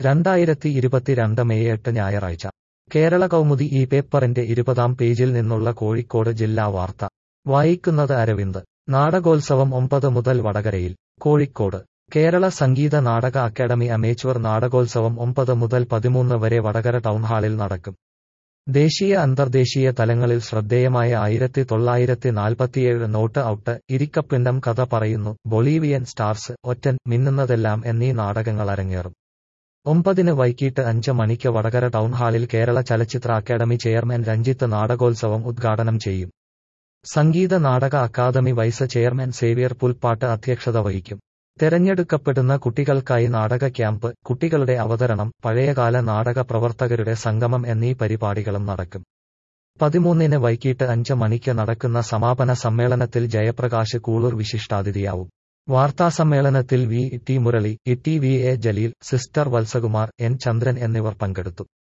2022 May 8 ഞായറാഴ്ച കേരള കൗമുദി ഈ പേപ്പറിന്റെ 20-ാം പേജിൽ നിന്നുള്ള കോഴിക്കോട് ജില്ലാ വാർത്ത വായിക്കുന്നത് അരവിന്ദ്. നാടകോത്സവം 9 മുതൽ വടകരയിൽ. കോഴിക്കോട് കേരള സംഗീത നാടക അക്കാദമി അമേച്വർ നാടകോത്സവം 9 മുതൽ 13 വരെ വടകര ടൗൺഹാളിൽ നടക്കും. ദേശീയ അന്തർദേശീയ തലങ്ങളിൽ ശ്രദ്ധേയമായ 1947 നോട്ട് ഔട്ട്, ഇരിക്കപ്പിണ്ടം കഥ പറയുന്നു, ബൊളീവിയൻ സ്റ്റാർസ്, ഒറ്റൻ, മിന്നുന്നതെല്ലാം എന്നീ നാടകങ്ങൾ അരങ്ങേറും. 9 വൈകിട്ട് 5 മണിക്ക് വടകര ടൗൺഹാളിൽ കേരള ചലച്ചിത്ര അക്കാദമി ചെയർമാൻ രഞ്ജിത്ത് നാടകോത്സവം ഉദ്ഘാടനം ചെയ്യും. സംഗീത നാടക അക്കാദമി വൈസ് ചെയർമാൻ സേവ്യർ പുൽപ്പാട്ട് അധ്യക്ഷത വഹിക്കും. തെരഞ്ഞെടുക്കപ്പെടുന്ന കുട്ടികൾക്കായി നാടക ക്യാമ്പ്, കുട്ടികളുടെ അവതരണം, പഴയകാല നാടക പ്രവർത്തകരുടെ സംഗമം എന്നീ പരിപാടികളും നടക്കും. 13 വൈകിട്ട് 5 മണിക്ക് നടക്കുന്ന സമാപന സമ്മേളനത്തിൽ ജയപ്രകാശ് കൂളൂർ വിശിഷ്ടാതിഥിയാവും. വാർത്താസമ്മേളനത്തിൽ V T Murali, T V A Jaleel, sister Valsakumar, N Chandran എന്നിവർ പങ്കെടുത്തു.